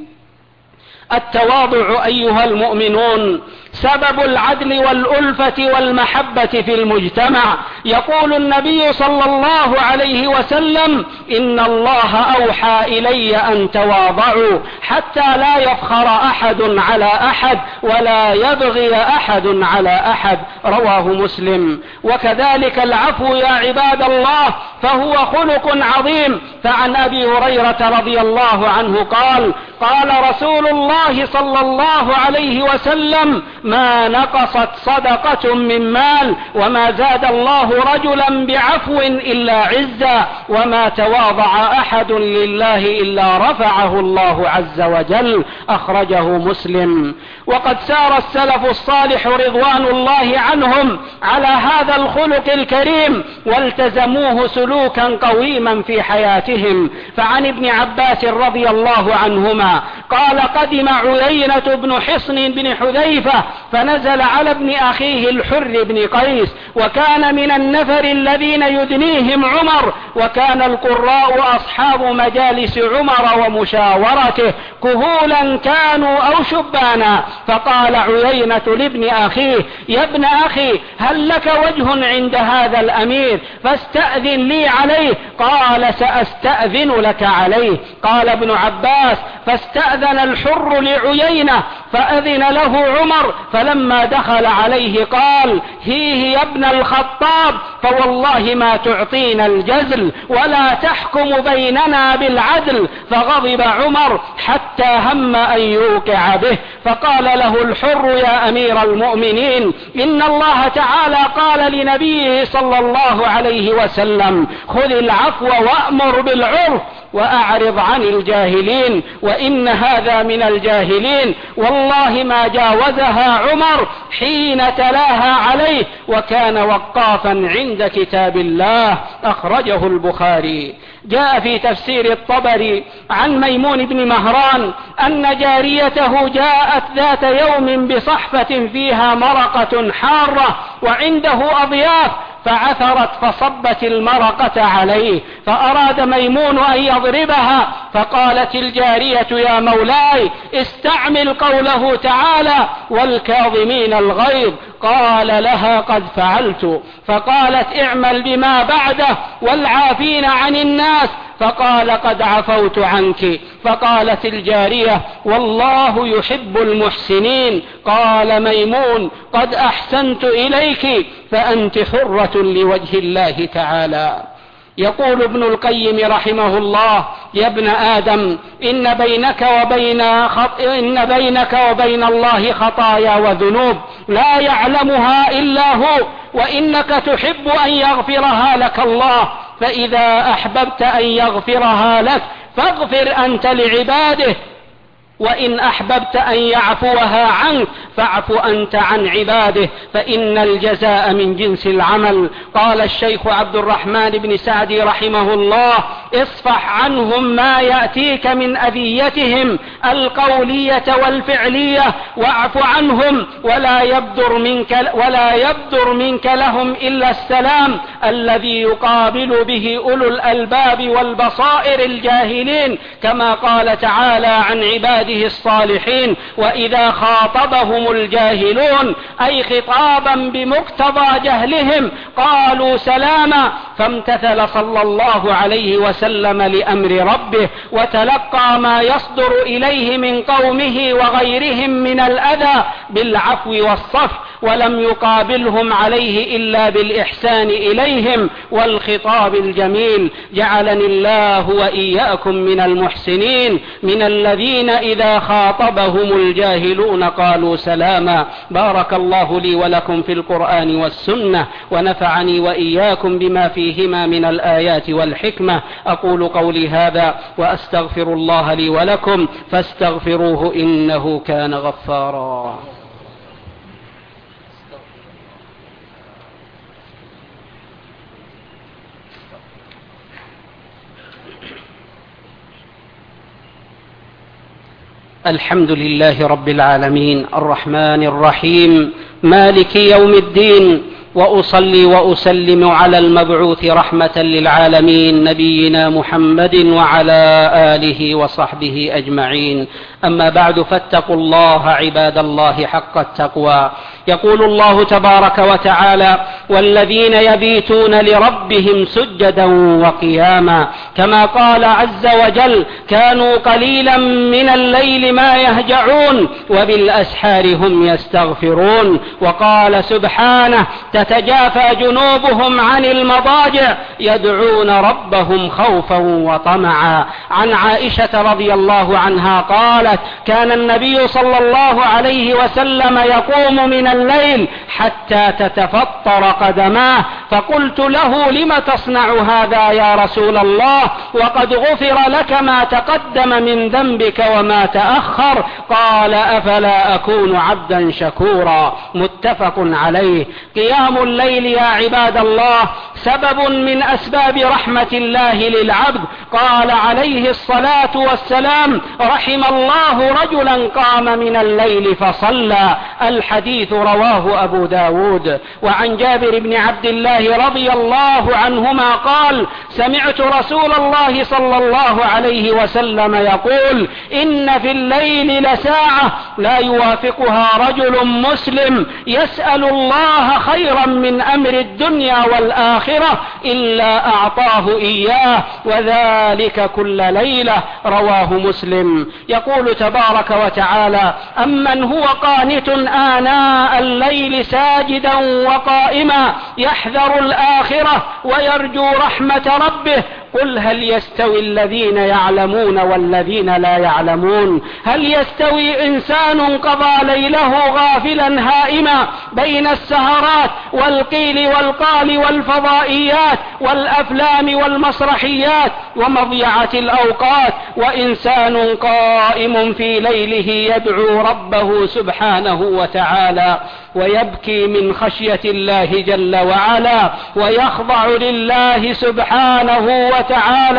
التواضع أيها المؤمنون سبب العدل والألفة والمحبة في المجتمع. يقول النبي صلى الله عليه وسلم: إن الله أوحى إلي أن تواضعوا حتى لا يفخر أحد على أحد ولا يبغي أحد على أحد. رواه مسلم. وكذلك العفو يا عباد الله فهو خلق عظيم. فعن أبي هريرة رضي الله عنه قال: قال رسول الله صلى الله عليه وسلم: ما نقصت صدقة من مال، وما زاد الله رجلا بعفو إلا عزا، وما تواضع أحد لله إلا رفعه الله عز وجل. أخرجه مسلم. وقد سار السلف الصالح رضوان الله عنهم على هذا الخلق الكريم، والتزموه سلوكا قويما في حياتهم. فعن ابن عباس رضي الله عنهما قال: قدم عيينة بن حصن بن حذيفة فنزل على ابن أخيه الحر بن قيس، وكان من النفر الذين يدنيهم عمر، وكان القراء أصحاب مجالس عمر ومشاورته، كهولا كانوا أو شبانا. فقال عيينة لابن أخيه: يا ابن أخي، هل لك وجه عند هذا الأمير فاستأذن لي عليه؟ قال: سأستأذن لك عليه. قال ابن عباس: فاستأذن الحر لعيينة فأذن له عمر، فلما دخل عليه قال: هيه يا ابن الخطاب، فوالله ما تعطينا الجزل ولا تحكم بيننا بالعدل. فغضب عمر حتى هم أن يوقع به. فقال له الحر: يا أمير المؤمنين، إن الله تعالى قال لنبيه صلى الله عليه وسلم: خذ العفو وأمر بالعرف وأعرض عن الجاهلين، وإن هذا من الجاهلين. والله ما جاوزها عمر حين تلاها عليه، وكان وقافا عند كتاب الله. أخرجه البخاري. جاء في تفسير الطبري عن ميمون بن مهران أن جاريته جاءت ذات يوم بصحفة فيها مرقة حارة وعنده أضياف، فعثرت فصبت المرقة عليه، فأراد ميمون أن يضربها، فقالت الجارية يا مولاي استعمل قوله تعالى والكاظمين الغيظ. قال لها قد فعلت. فقالت اعمل بما بعده والعافين عن الناس. فقال قد عفوت عنك. فقالت الجارية والله يحب المحسنين. قال ميمون قد أحسنت إليك فأنت حرة لوجه الله تعالى. يقول ابن القيم رحمه الله يا ابن آدم إن بينك وبين الله خطايا وذنوب لا يعلمها إلا هو، وإنك تحب أن يغفرها لك الله، فإذا أحببت أن يغفرها لك فاغفر أنت لعباده، وإن أحببت أن يعفوها عنك فاعف أنت عن عباده، فإن الجزاء من جنس العمل. قال الشيخ عبد الرحمن بن سعدي رحمه الله اصفح عنهم ما يأتيك من أذيتهم القولية والفعلية واعف عنهم ولا يبدر منك لهم إلا السلام الذي يقابل به أولو الألباب والبصائر الجاهلين، كما قال تعالى عن عباده الصالحين وإذا خاطبهم الجاهلون، أي خطابا بمقتضى جهلهم قالوا سلاما، فامتثل صلى الله عليه وسلم لأمر ربه وتلقى ما يصدر إليه من قومه وغيرهم من الأذى بالعفو والصفح، ولم يقابلهم عليه إلا بالإحسان إليهم والخطاب الجميل. جعلني الله وإياكم من المحسنين من الذين إذا خاطبهم الجاهلون قالوا سلاما. بارك الله لي ولكم في القرآن والسنة، ونفعني وإياكم بما فيهما من الآيات والحكمة. أقول قولي هذا وأستغفر الله لي ولكم فاستغفروه إنه كان غفارا. الحمد لله رب العالمين الرحمن الرحيم مالك يوم الدين، وأصلي وأسلم على المبعوث رحمة للعالمين نبينا محمد وعلى آله وصحبه أجمعين. أما بعد، فاتقوا الله عباد الله حق التقوى. يقول الله تبارك وتعالى والذين يبيتون لربهم سجدا وقياما، كما قال عز وجل كانوا قليلا من الليل ما يهجعون وبالأسحار هم يستغفرون. وقال سبحانه تتجافى جنوبهم عن المضاجع يدعون ربهم خوفا وطمعا. عن عائشة رضي الله عنها قالت كان النبي صلى الله عليه وسلم يقوم من الليل حتى تتفطر قدماه، فقلت له لم تصنع هذا يا رسول الله وقد غفر لك ما تقدم من ذنبك وما تأخر؟ قال أفلا أكون عبدا شكورا. متفق عليه. قيام الليل يا عباد الله سبب من أسباب رحمة الله للعبد. قال عليه الصلاة والسلام رحم الله رجلا قام من الليل فصلى. الحديث رواه أبو داود. وعن جابر بن عبد الله رضي الله عنهما قال سمعت رسول الله صلى الله عليه وسلم يقول إن في الليل لساعة لا يوافقها رجل مسلم يسأل الله خيرا من أمر الدنيا والآخرة إلا أعطاه إياه، وذلك كل ليلة. رواه مسلم. يقول تبارك وتعالى أمن هو قانت آناء الليل ساجدا وقائما يحذر الآخرة ويرجو رحمة ربه قل هل يستوي الذين يعلمون والذين لا يعلمون؟ هل يستوي إنسان قضى ليله غافلا هائما بين السهرات والقيل والقال والفضائيات والأفلام والمسرحيات ومضيعة الأوقات، وإنسان قائم في ليله يدعو ربه سبحانه وتعالى ويبكي من خشية الله جل وعلا ويخضع لله سبحانه وتعالى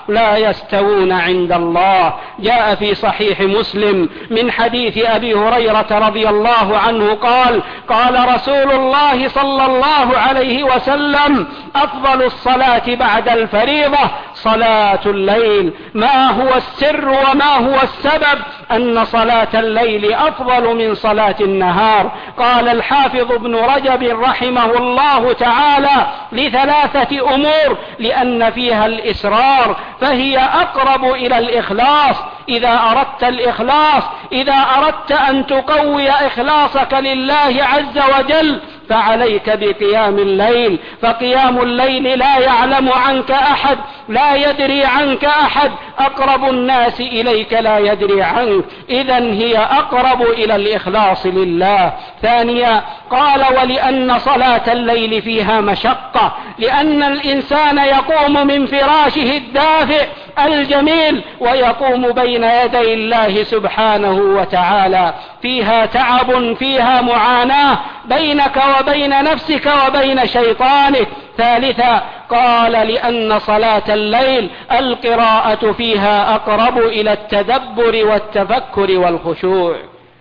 لا يستوون عند الله. جاء في صحيح مسلم من حديث أبي هريرة رضي الله عنه قال: قال رسول الله صلى الله عليه وسلم: أفضل الصلاة بعد الفريضة صلاة الليل. ما هو السر وما هو السبب أن صلاة الليل أفضل من صلاة النهار؟ قال الحافظ ابن رجب رحمه الله تعالى: لثلاثة أمور: لأن فيها الإسرار، فهي أقرب إلى الإخلاص. إذا أردت الإخلاص، إذا أردت أن تقوي إخلاصك لله عز وجل، فعليك بقيام الليل، فقيام الليل لا يعلم عنك أحد، لا يدري عنك أحد، أقرب الناس إليك لا يدري عنك، إذن هي أقرب إلى الإخلاص لله. ثانيا قال: ولأن صلاة الليل فيها مشقة، لأن الإنسان يقوم من فراشه الدافئ الجميل ويقوم بين يدي الله سبحانه وتعالى، فيها تعب، فيها معاناة بينك وبين نفسك وبين شيطانك. ثالثا قال: لأن صلاة الليل القراءة فيها أقرب إلى التدبر والتفكر والخشوع.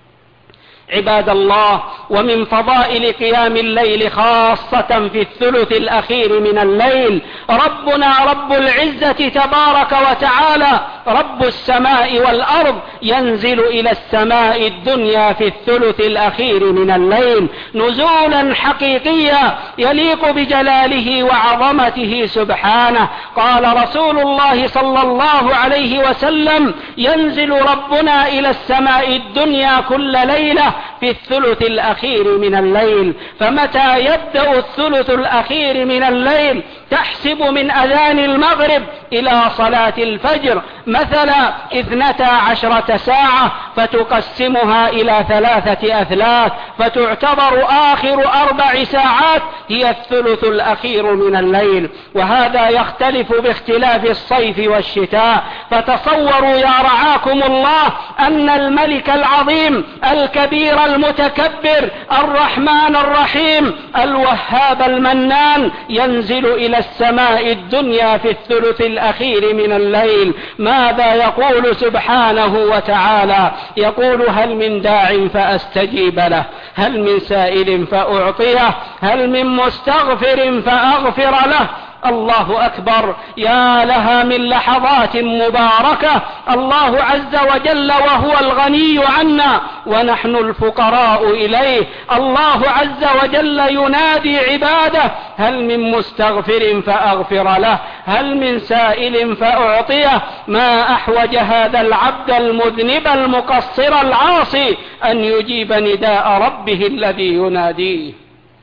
عباد الله، ومن فضائل قيام الليل خاصة في الثلث الأخير من الليل، ربنا رب العزة تبارك وتعالى رب السماء والأرض ينزل إلى السماء الدنيا في الثلث الأخير من الليل نزولا حقيقيا يليق بجلاله وعظمته سبحانه. قال رسول الله صلى الله عليه وسلم: ينزل ربنا إلى السماء الدنيا كل ليلة في الثلث الأخير من الليل. فمتى يبدأ الثلث الأخير من الليل تحسب من أذان المغرب إلى صلاة الفجر مثلا 12 ساعة، فتقسمها إلى 3 أثلاث، فتعتبر آخر 4 ساعات هي الثلث الأخير من الليل. وهذا يختلف باختلاف الصيف والشتاء. فتصوروا يا رعاكم الله أن الملك العظيم الكبير المتكبر الرحمن الرحيم الوهاب المنان ينزل إلى السماء الدنيا في الثلث الأخير من الليل. ماذا يقول سبحانه وتعالى؟ يقول: هل من داع فأستجيب له، هل من سائل فأعطيه، هل من مستغفر فأغفر له. الله أكبر، يا لها من لحظات مباركة. الله عز وجل وهو الغني عنا ونحن الفقراء إليه، الله عز وجل ينادي عباده: هل من مستغفر فأغفر له، هل من سائل فأعطيه. ما أحوج هذا العبد المذنب المقصر العاصي أن يجيب نداء ربه الذي يناديه.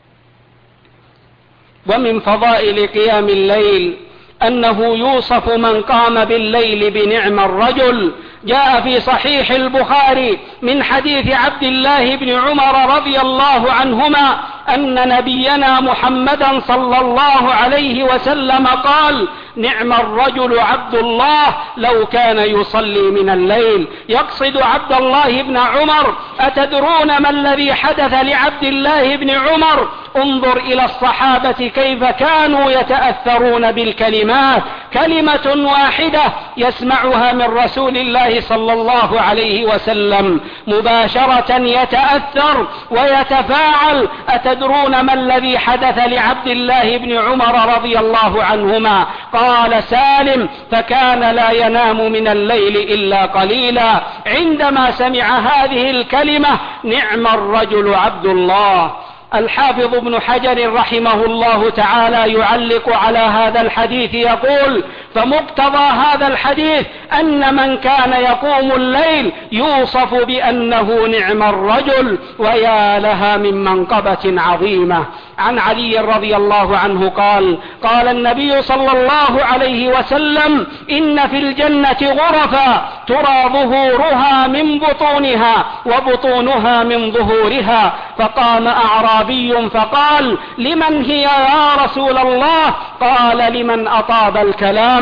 ومن فضائل قيام الليل أنه يوصف من قام بالليل بنعم الرجل. جاء في صحيح البخاري من حديث عبد الله بن عمر رضي الله عنهما أن نبينا محمدا صلى الله عليه وسلم قال: نعم الرجل عبد الله لو كان يصلي من الليل. يقصد عبد الله بن عمر. أتدرون ما الذي حدث لعبد الله بن عمر؟ انظر إلى الصحابة كيف كانوا يتأثرون بالكلمات، كلمة واحدة يسمعها من رسول الله صلى الله عليه وسلم مباشرة يتأثر ويتفاعل. أتدرون ما الذي حدث لعبد الله بن عمر رضي الله عنهما؟ قال سالم: فكان لا ينام من الليل إلا قليلا. عندما سمع هذه الكلمة: نعم الرجل عبد الله. الحافظ ابن حجر رحمه الله تعالى يعلق على هذا الحديث يقول: فمقتضى هذا الحديث أن من كان يقوم الليل يوصف بأنه نعم الرجل، ويا لها من منقبة عظيمة. عن علي رضي الله عنه قال: قال النبي صلى الله عليه وسلم: إن في الجنة غرفا ترى ظهورها من بطونها وبطونها من ظهورها. فقام أعرابي فقال: لمن هي يا رسول الله؟ قال: لمن أطاب الكلام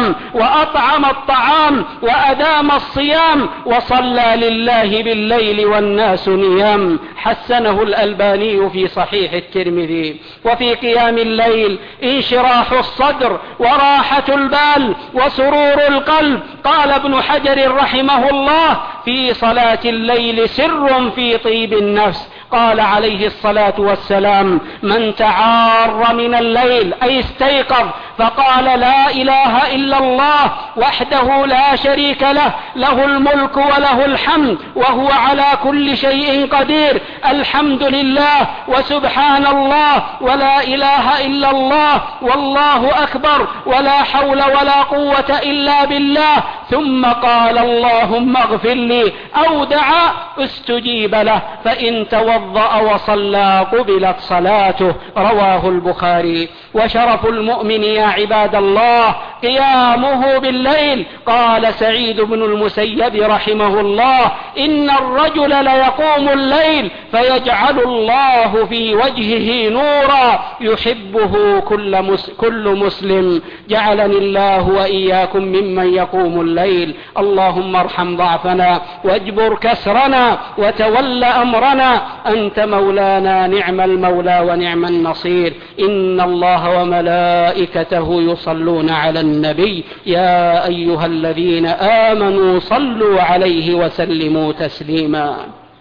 الكلام وأطعم الطعام وأدام الصيام وصلى لله بالليل والناس نيام. حسنه الألباني في صحيح الترمذي. وفي قيام الليل انشراح الصدر وراحة البال وسرور القلب. قال ابن حجر رحمه الله: في صلاة الليل سر في طيب النفس. قال عليه الصلاة والسلام: من تعار من الليل أي استيقظ فقال لا إله إلا الله وحده لا شريك له، له الملك وله الحمد وهو على كل شيء قدير، الحمد لله وسبحان الله ولا إله إلا الله والله أكبر ولا حول ولا قوة إلا بالله، ثم قال اللهم اغفر لي أو دعا استجيب له، فإن توضأ وصلى قبلت صلاته. رواه البخاري. وشرف المؤمن يا عباد الله قيامه بالليل. قال سعيد بن المسيب رحمه الله: إن الرجل ليقوم الليل فيجعل الله في وجهه نورا يحبه كل مسلم. جعلني الله وإياكم ممن يقوم الليل. اللهم ارحم ضعفنا واجبر كسرنا وتول أمرنا، أنت مولانا نعم المولى ونعم النصير. إن الله وملائكته يصلون على النبي يا أيها الذين آمنوا صلوا عليه وسلموا تسليما.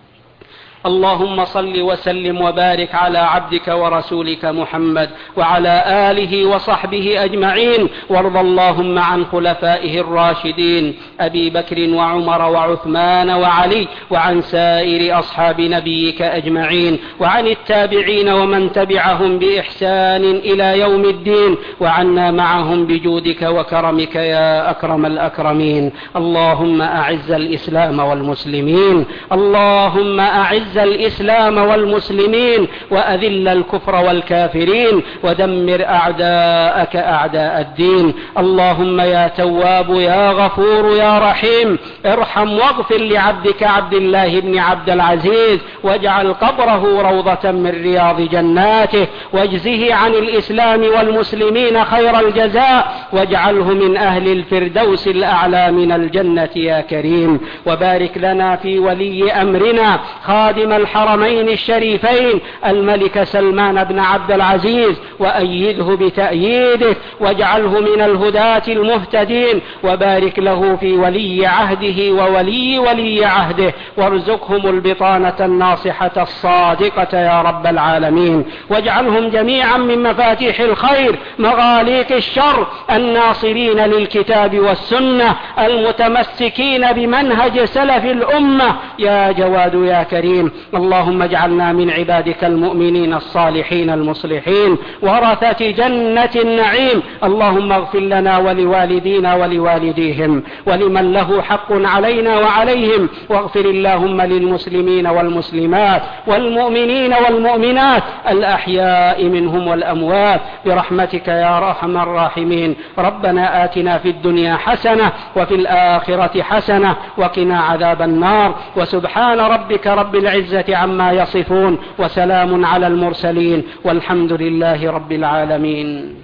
اللهم صل وسلم وبارك على عبدك ورسولك محمد وعلى آله وصحبه أجمعين، وارض اللهم عن خلفائه الراشدين أبي بكر وعمر وعثمان وعلي، وعن سائر أصحاب نبيك أجمعين، وعن التابعين ومن تبعهم بإحسان إلى يوم الدين، وعنا معهم بجودك وكرمك يا أكرم الأكرمين. اللهم أعز الإسلام والمسلمين، اللهم أعز الإسلام والمسلمين وأذل الكفر والكافرين ودمر أعداءك أعداء الدين. اللهم يا تواب يا غفور يا رحيم ارحم واغفر لعبدك عبد الله بن عبد العزيز، واجعل قبره روضة من رياض جناته، واجزه عن الإسلام والمسلمين خير الجزاء، واجعله من أهل الفردوس الأعلى من الجنة يا كريم. وبارك لنا في ولي أمرنا خادم الحرمين الشريفين الملك سلمان بن عبد العزيز، وأيده بتأييده، واجعله من الهداة المهتدين، وبارك له في ولي عهده وولي عهده، وارزقهم البطانة الناصحة الصادقة يا رب العالمين، واجعلهم جميعا من مفاتيح الخير مغاليق الشر، الناصرين للكتاب والسنة، المتمسكين بمنهج سلف الأمة يا جواد يا كريم. اللهم اجعلنا من عبادك المؤمنين الصالحين المصلحين ورثة جنة النعيم. اللهم اغفر لنا ولوالدينا ولوالديهم ولمن له حق علينا وعليهم، واغفر اللهم للمسلمين والمسلمات والمؤمنين والمؤمنات الأحياء منهم والأموات برحمتك يا أرحم الراحمين. ربنا آتنا في الدنيا حسنة وفي الآخرة حسنة وقنا عذاب النار. وسبحان ربك رب العزة عما يصفون، وسلام على المرسلين، والحمد لله رب العالمين.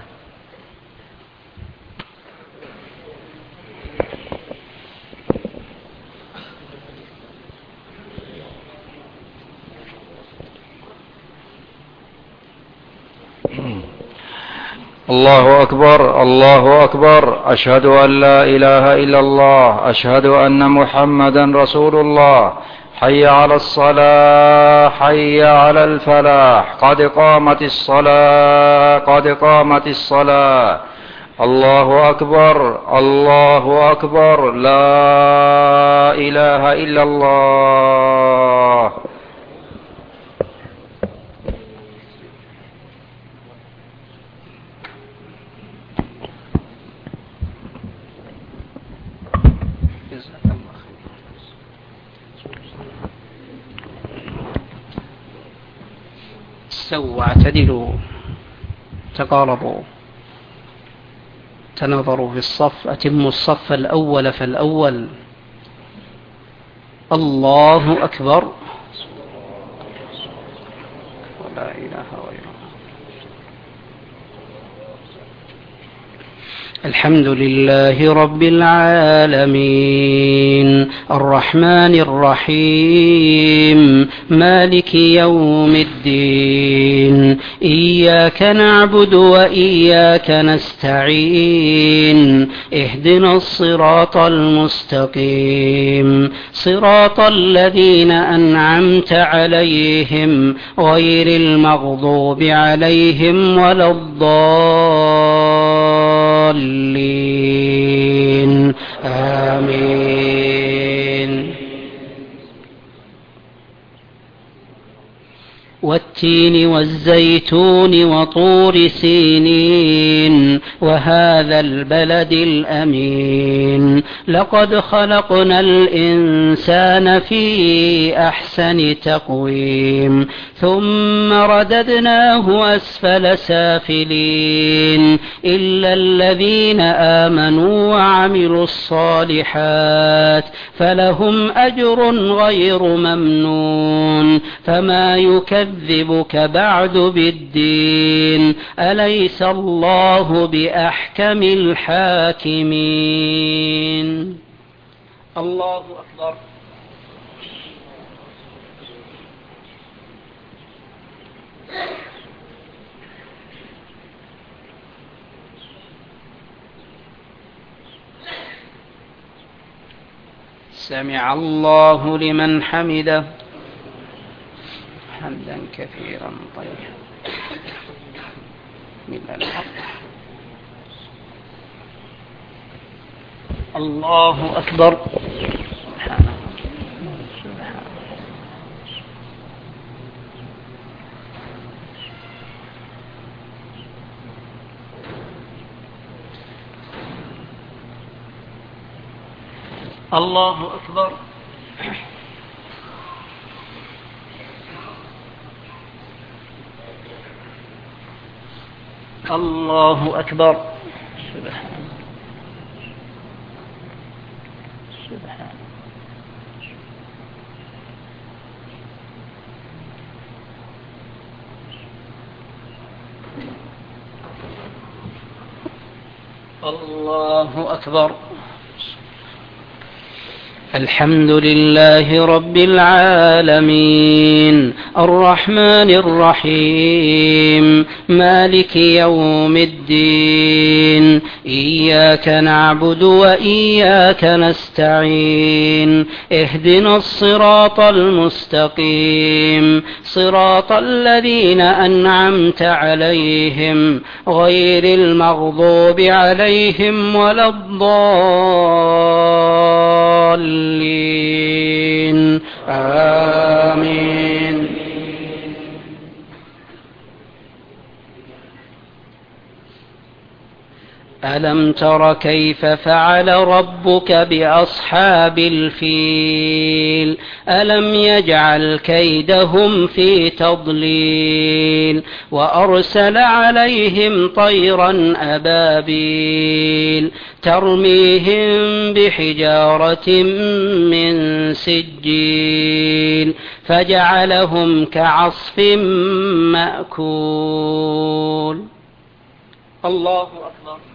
الله أكبر الله أكبر، أشهد أن لا إله إلا الله، أشهد أن محمدا رسول الله. حي على الصلاة، حي على الفلاح، قد قامت الصلاة، قد قامت الصلاة. الله أكبر الله أكبر، لا إله إلا الله. استووا واعتدلوا تقاربوا تنظروا في الصف، أتموا الصف الأول فالأول. الله أكبر، ولا إله غيره. الحمد لله رب العالمين الرحمن الرحيم مالك يوم الدين إياك نعبد وإياك نستعين اهدنا الصراط المستقيم صراط الذين أنعمت عليهم غير المغضوب عليهم ولا الضالين آمين. والتين والزيتون وطور سينين وهذا البلد الأمين لقد خلقنا الإنسان في أحسن تقويم ثم رددناه أسفل سافلين إلا الذين آمنوا وعملوا الصالحات فلهم أجر غير ممنون فما يكذبك بعد بالدين أليس الله بأحكم الحاكمين. الله أكبر. سمع الله لمن حمده حمدا كثيرا طيبا من الحق. الله أكبر. الله أكبر. الله أكبر. سبحان سبحان الله أكبر. الحمد لله رب العالمين الرحمن الرحيم مالك يوم الدين إياك نعبد وإياك نستعين اهدنا الصراط المستقيم صراط الذين أنعمت عليهم غير المغضوب عليهم ولا الضالين آمين. ألم تر كيف فعل ربك بأصحاب الفيل ألم يجعل كيدهم في تضليل وأرسل عليهم طيرا أبابيل ترميهم بحجارة من سجيل فجعلهم كعصف مأكول. الله أكبر.